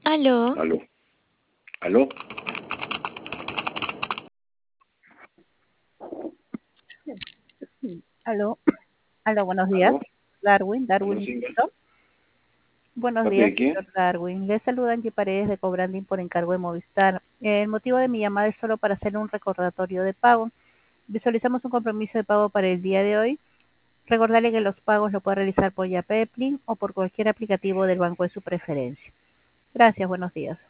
Aló, Aló, aló, Aló, aló, buenos días. aló, aló, Darwin, Silvia. ¿no? Buenos ¿Parte días, de quién? señor Darwin. Le saluda Angie Paredes de Cobranding por encargo de Movistar. El motivo de mi llamada es solo para hacerle un recordatorio de pago. Visualizamos un compromiso de pago para el día de hoy. Recordarle que los pagos lo puede realizar por Yapepli o por cualquier aplicativo del banco de su preferencia. Gracias, buenos días.